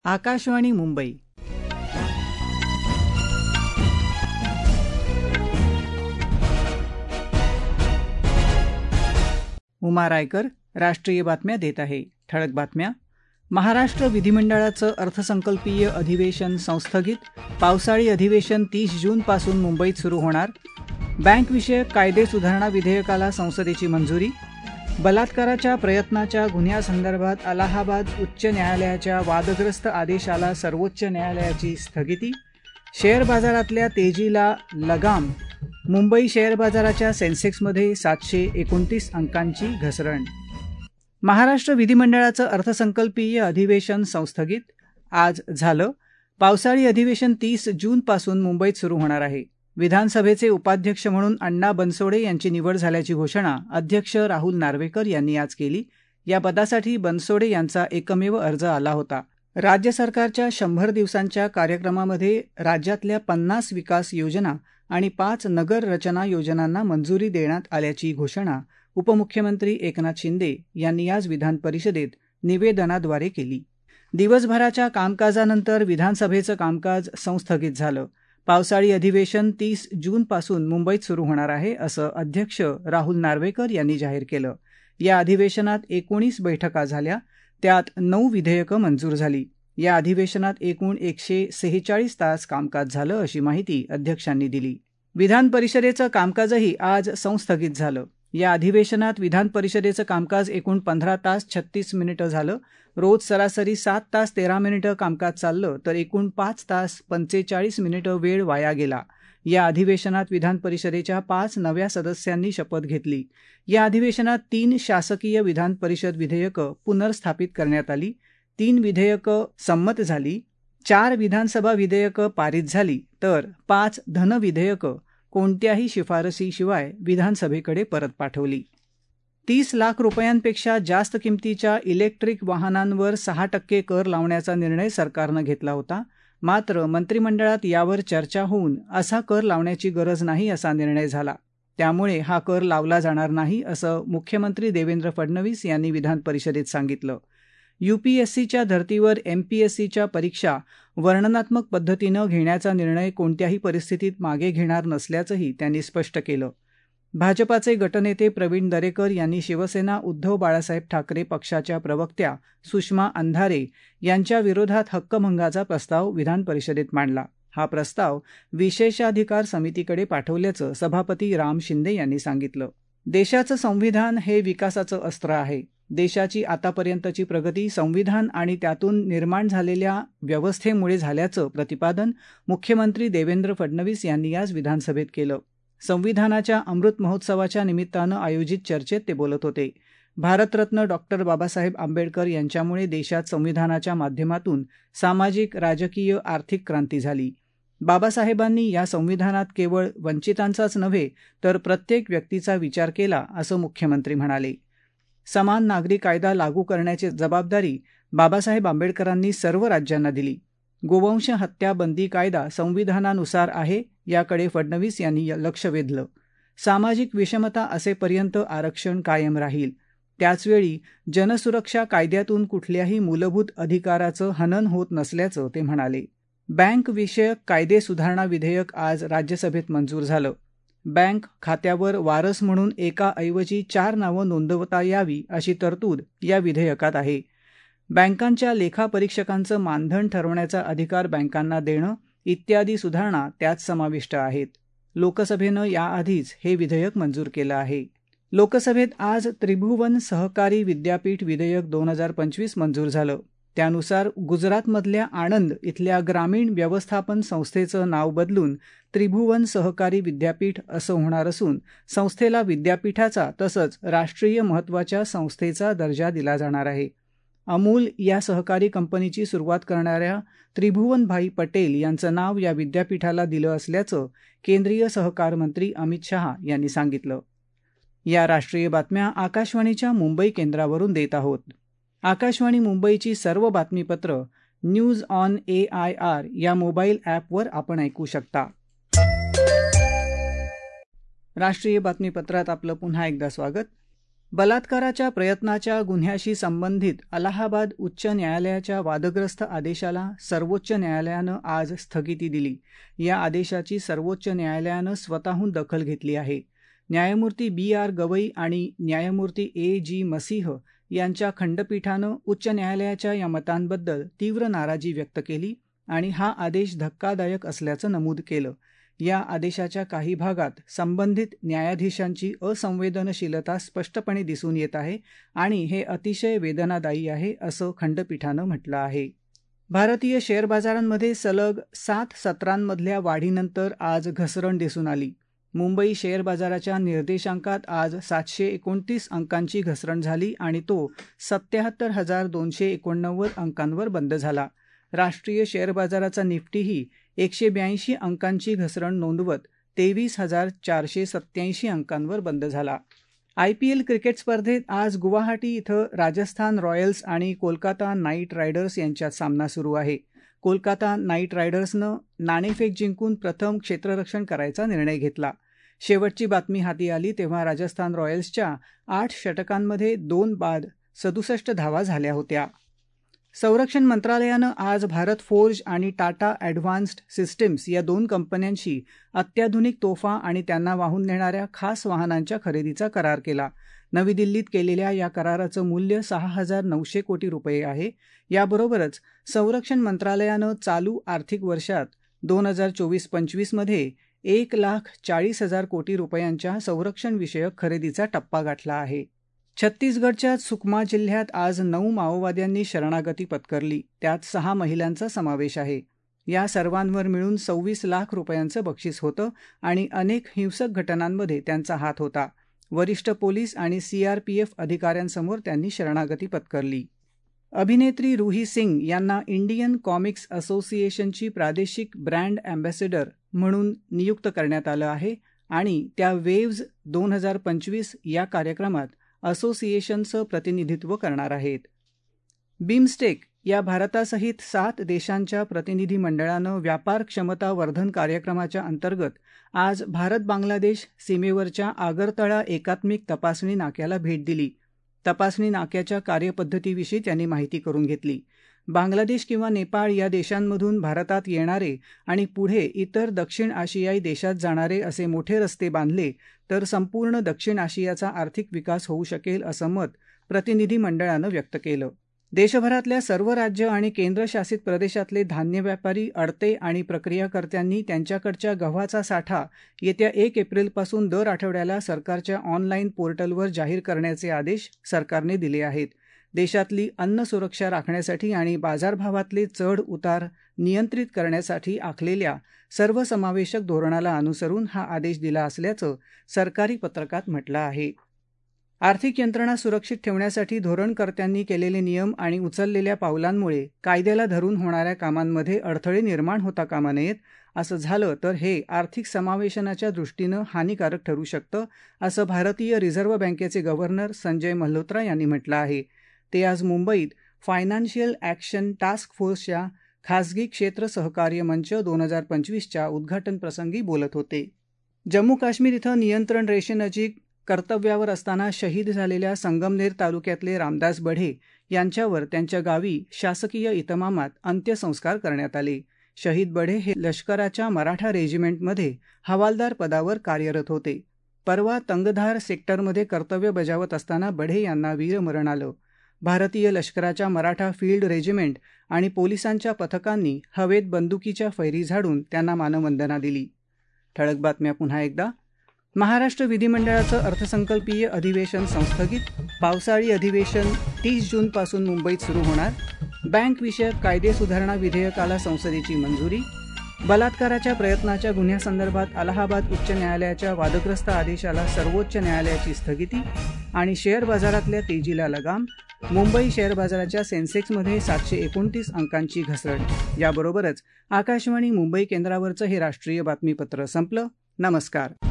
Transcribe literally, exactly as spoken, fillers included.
आकाशवाणी मुंबई. उमा रायकर राष्ट्रीय बातम्या देत आहे. ठळक बातम्या. महाराष्ट्र विधिमंडळाचं अर्थसंकल्पीय अधिवेशन संस्थगित. पावसाळी अधिवेशन तीस जूनपासून मुंबईत सुरू होणार. बँकविषयक कायदे सुधारणा विधेयकाला संसदेची मंजुरी. बलात्काराच्या प्रयत्नाच्या गुन्ह्यासंदर्भात अलाहाबाद उच्च न्यायालयाच्या वादग्रस्त आदेशाला सर्वोच्च न्यायालयाची स्थगिती. शेअर बाजारातल्या तेजीला लगाम. मुंबई शेअर बाजाराच्या सेन्सेक्समध्ये सातशे एकोणतीस अंकांची घसरण. महाराष्ट्र विधिमंडळाचं अर्थसंकल्पीय अधिवेशन संस्थगित आज झालं. पावसाळी अधिवेशन तीस जूनपासून मुंबईत सुरू होणार आहे. विधानसभेचे उपाध्यक्ष म्हणून अण्णा बनसोडे यांची निवड झाल्याची घोषणा अध्यक्ष राहुल नार्वेकर यांनी आज केली. या पदासाठी बनसोडे यांचा एकमेव अर्ज आला होता. राज्य सरकारच्या शंभर दिवसांच्या कार्यक्रमामध्ये राज्यातल्या पन्नास विकास योजना आणि पाच नगर रचना योजनांना मंजुरी देण्यात आल्याची घोषणा उपमुख्यमंत्री एकनाथ शिंदे यांनी आज विधान परिषदेत निवेदनाद्वारे केली. दिवसभराच्या कामकाजानंतर विधानसभेचं कामकाज संस्थगित झालं. पावसाळी अधिवेशन तीस जूनपासून मुंबईत सुरू होणार आहे असं अध्यक्ष राहुल नार्वेकर यांनी जाहीर केलं. या अधिवेशनात एकोणीस बैठका झाल्या. त्यात नऊ विधेयकं मंजूर झाली. या अधिवेशनात एकूण एकशे सेहेचाळीस तास कामकाज झालं अशी माहिती अध्यक्षांनी दिली. विधान परिषदेचं कामकाजही आज संस्थगित झालं. या अधिवेशनात विधान परिषदेचं कामकाज एकूण पंधरा तास छत्तीस मिनिटं झालं. रोज सरासरी सात तास तेरा मिनिटं कामकाज चाललं तर एकूण पाच तास पंचेचाळीस मिनिटं वेळ वाया गेला. या अधिवेशनात विधान परिषदेच्या पाच नव्या सदस्यांनी शपथ घेतली. या अधिवेशनात तीन शासकीय विधान परिषद विधेयकं पुनर्स्थापित करण्यात आली. तीन विधेयकं संमत झाली. चार विधानसभा विधेयकं पारित झाली तर पाच धन विधेयकं कोणत्याही शिफारसीशिवाय विधानसभेकडे परत पाठवली. तीस लाख रुपयांपेक्षा जास्त किमतीच्या इलेक्ट्रिक वाहनांवर सहा टक्के कर लावण्याचा निर्णय सरकारनं घेतला होता. मात्र मंत्रिमंडळात यावर चर्चा होऊन असा कर लावण्याची गरज नाही असा निर्णय झाला. त्यामुळे हा कर लावला जाणार नाही असं मुख्यमंत्री देवेंद्र फडणवीस यांनी विधान परिषदेत सांगितलं. यूपीएससीच्या धर्तीवर एमपीएससीच्या परीक्षा वर्णनात्मक पद्धतीनं घेण्याचा निर्णय कोणत्याही परिस्थितीत मागे घेणार नसल्याचंही त्यांनी स्पष्ट केलं. भाजपाचे गटनेते प्रवीण दरेकर यांनी शिवसेना उद्धव बाळासाहेब ठाकरे पक्षाच्या प्रवक्त्या सुषमा अंधारे यांच्या विरोधात हक्कभंगाचा प्रस्ताव विधान परिषदेत मांडला. हा प्रस्ताव विशेषाधिकार समितीकडे पाठवल्याचं सभापती राम शिंदे यांनी सांगितलं. देशाचं संविधान हे विकासाचं अस्त्र आहे. देशाची आतापर्यंतची प्रगती संविधान आणि त्यातून निर्माण झालेल्या व्यवस्थेमुळे झाल्याचं प्रतिपादन मुख्यमंत्री देवेंद्र फडणवीस यांनी आज विधानसभेत केलं. संविधानाच्या अमृत महोत्सवाच्या निमित्तानं आयोजित चर्चेत ते बोलत होते. भारतरत्न डॉक्टर बाबासाहेब आंबेडकर यांच्यामुळे देशात संविधानाच्या माध्यमातून सामाजिक, राजकीय, आर्थिक क्रांती झाली. बाबासाहेबांनी या संविधानात केवळ वंचितांचाच नव्हे तर प्रत्येक व्यक्तीचा विचार केला असं मुख्यमंत्री म्हणाले. समान नागरी कायदा लागू करण्याची जबाबदारी बाबासाहेब आंबेडकरांनी सर्व राज्यांना दिली. गोवंश हत्या बंदी कायदा संविधानानुसार आहे याकडे फडणवीस यांनी लक्ष वेधलं. सामाजिक विषमता असेपर्यंत आरक्षण कायम राहील. त्याचवेळी जनसुरक्षा कायद्यातून कुठल्याही मूलभूत अधिकाराचं हनन होत नसल्याचं ते म्हणाले. बँक विषयक कायदे सुधारणा विधेयक आज राज्यसभेत मंजूर झालं. बँक खात्यावर वारस म्हणून एका ऐवजी चार नावं नोंदवता यावी अशी तरतूद या विधेयकात आहे. बँकांच्या लेखापरीक्षकांचं मानधन ठरवण्याचा अधिकार बँकांना देणं इत्यादी सुधारणा त्यात समाविष्ट आहेत. लोकसभेनं याआधीच हे विधेयक मंजूर केलं आहे. लोकसभेत आज त्रिभुवन सहकारी विद्यापीठ विधेयक दोन हजार पंचवीस मंजूर झालं. त्यानुसार गुजरातमधल्या आणंद इथल्या ग्रामीण व्यवस्थापन संस्थेचं नाव बदलून त्रिभुवन सहकारी विद्यापीठ असं होणार असून संस्थेला विद्यापीठाचा तसंच राष्ट्रीय महत्त्वाच्या संस्थेचा दर्जा दिला जाणार आहे. अमूल या सहकारी कंपनीची सुरुवात करणाऱ्या त्रिभुवनभाई पटेल यांचं नाव या विद्यापीठाला दिलं असल्याचं केंद्रीय सहकार मंत्री अमित शहा यांनी सांगितलं. या राष्ट्रीय बातम्या आकाशवाणीच्या मुंबई केंद्रावरून देत आहोत. आकाशवाणी मुंबईची सर्व बातमीपत्र news on A I R या मोबाईल ॲपवर आपण ऐकू शकता. राष्ट्रीय बातमीपत्रात आपलं पुन्हा एकदा स्वागत. बलात्काराच्या प्रयत्नाच्या गुन्ह्याशी संबंधित अलाहाबाद उच्च न्यायालयाच्या वादग्रस्त आदेशाला सर्वोच्च न्यायालयानं आज स्थगिती दिली. या आदेशाची सर्वोच्च न्यायालयानं स्वतःहून दखल घेतली आहे. न्यायमूर्ती बी आर गवई आणि न्यायमूर्ती ए जी मसीह यांच्या खंडपीठानं उच्च न्यायालयाच्या या मतांबद्दल तीव्र नाराजी व्यक्त केली आणि हा आदेश धक्कादायक असल्याचं नमूद केलं. या आदेशाच्या काही भागात संबंधित न्यायाधीशांची असंवेदनशीलता स्पष्टपणे दिसून येत आहे आणि हे अतिशय वेदनादायी आहे, असं खंडपीठानं म्हटलं आहे. भारतीय शेअर बाजारांमध्ये सलग सात सत्रांमधल्या वाढीनंतर आज घसरण दिसून आली. मुंबई शेअर बाजाराच्या निर्देशांकात आज सातशे एकोणतीस अंकांची घसरण झाली आणि तो सत्याहत्तर हजार दोनशे एकोणनव्वद अंकांवर बंद झाला. राष्ट्रीय शेअर बाजाराचा निफ्टीही एकशे ब्याऐंशी अंकांची घसरण नोंदवत तेवीस हजार चारशे सत्याऐंशी अंकांवर बंद झाला. आय पी एल क्रिकेट स्पर्धेत आज गुवाहाटी इथं राजस्थान रॉयल्स आणि कोलकाता नाईट रायडर्स यांच्यात सामना सुरू आहे. कोलकाता नाईट रायडर्सनं नाणेफेक जिंकून प्रथम क्षेत्ररक्षण करायचा निर्णय घेतला. शेवटची बातमी हाती आली तेव्हा राजस्थान रॉयल्सच्या आठ षटकांमध्ये दोन बाद सदुसष्ट धावा झाल्या होत्या. संरक्षण मंत्रालयानं आज भारत फोर्ज आणि टाटा ॲडव्हान्स्ड सिस्टीम्स या दोन कंपन्यांशी अत्याधुनिक तोफा आणि त्यांना वाहून नेणाऱ्या खास वाहनांच्या खरेदीचा करार केला. नवी दिल्लीत केलेल्या या कराराचं मूल्य सहा हजार नऊशे कोटी रुपये आहे. याबरोबरच संरक्षण मंत्रालयानं चालू आर्थिक वर्षात दोन हजार चोवीस पंचवीसमध्ये एक लाख चाळीस हजार कोटी रुपयांच्या संरक्षणविषयक खरेदीचा टप्पा गाठला आहे. छत्तीसगडच्या सुकमा जिल्ह्यात आज नऊ माओवाद्यांनी शरणागती पत्करली. त्यात सहा महिलांचा समावेश आहे. या सर्वांवर मिळून सव्वीस लाख रुपयांचं बक्षीस होतं आणि अनेक हिंसक घटनांमध्ये त्यांचा हात होता. वरिष्ठ पोलीस आणि सीआरपीएफ अधिकाऱ्यांसमोर त्यांनी शरणागती पत्करली. अभिनेत्री रुही सिंग यांना इंडियन कॉमिक्स असोसिएशनची प्रादेशिक ब्रँड अँबॅसेडर म्हणून नियुक्त करण्यात आलं आहे आणि त्या वेव्ज दोन हजार पंचवीस या कार्यक्रमात असोसिएशनचं प्रतिनिधित्व करणार आहेत. बिमस्टेक या भारतासहित सात देशांच्या प्रतिनिधी मंडळानं व्यापार क्षमता वर्धन कार्यक्रमाच्या अंतर्गत आज भारत बांगलादेश सीमेवरच्या आगरतळा एकात्मिक तपासणी नाक्याला भेट दिली. तपासणी नाक्याच्या कार्यपद्धतीविषयी त्यांनी माहिती करून घेतली. बांगलादेश किंवा नेपाळ या देशांमधून भारतात येणारे आणि पुढे इतर दक्षिण आशियाई देशात जाणारे असे मोठे रस्ते बांधले तर संपूर्ण दक्षिण आशियाचा आर्थिक विकास होऊ शकेल असं मत प्रतिनिधी मंडळानं व्यक्त केलं. देशभरातल्या सर्व राज्य आणि केंद्रशासित प्रदेशातले धान्य व्यापारी, अडते आणि प्रक्रियाकर्त्यांनी त्यांच्याकडच्या गव्हाचा साठा येत्या एक एप्रिलपासून दर आठवड्याला सरकारच्या ऑनलाईन पोर्टलवर जाहीर करण्याचे आदेश सरकारने दिले आहेत. देशातली अन्न सुरक्षा राखण्यासाठी आणि बाजारभावातले चढ उतार नियंत्रित करण्यासाठी आखलेल्या सर्वसमावेशक धोरणाला अनुसरून हा आदेश दिला असल्याचं सरकारी पत्रकात म्हटलं आहे. आर्थिक यंत्रणा सुरक्षित ठेवण्यासाठी धोरणकर्त्यांनी केलेले नियम आणि उचललेल्या पावलांमुळे कायद्याला धरून होणाऱ्या कामांमध्ये अडथळे निर्माण होता कामा नयेत. असं झालं तर हे आर्थिक समावेशनाच्या दृष्टीनं हानिकारक ठरू शकतं, असं भारतीय रिझर्व्ह बँकेचे गव्हर्नर संजय मल्होत्रा यांनी म्हटलं आहे. ते आज मुंबईत फायनान्शियल ॲक्शन टास्क फोर्सच्या खासगी क्षेत्र सहकार्य मंच दोन हजार पंचवीसच्या उद्घाटनप्रसंगी बोलत होते. जम्मू काश्मीर इथं नियंत्रण रेषेनजीक कर्तव्यावर असताना शहीद झालेल्या संगमनेर तालुक्यातले रामदास बढे यांच्यावर त्यांच्या गावी शासकीय इतमामात अंत्यसंस्कार करण्यात आले. शहीद बढे हे लष्कराच्या मराठा रेजिमेंटमध्ये हवालदार पदावर कार्यरत होते. परवा तंगधार सेक्टरमध्ये कर्तव्य बजावत असताना बढे यांना वीरमरण आलं. भारतीय लष्कराच्या मराठा फील्ड रेजिमेंट आणि पोलिसांच्या पथकांनी हवेत बंदुकीच्या फैरी झाडून त्यांना मानवंदना दिली. ठळक बातम्या पुन्हा एकदा. महाराष्ट्र विधिमंडळाचं अर्थसंकल्पीय अधिवेशन संस्थगित. पावसाळी अधिवेशन तीस जूनपासून मुंबईत सुरू होणार. बँकविषयक कायदे सुधारणा विधेयकाला संसदेची मंजुरी. बलात्काराच्या प्रयत्नाच्या गुन्ह्यासंदर्भात अलाहाबाद उच्च न्यायालयाच्या वादग्रस्त आदेशाला सर्वोच्च न्यायालयाची स्थगिती. आणि शेअर बाजारातल्या तेजीला लगाम. मुंबई शेअर बाजाराच्या सेन्सेक्समध्ये सातशे एकोणतीस अंकांची घसरण. याबरोबरच आकाशवाणी मुंबई केंद्रावरचं हे राष्ट्रीय बातमीपत्र संपलं. नमस्कार.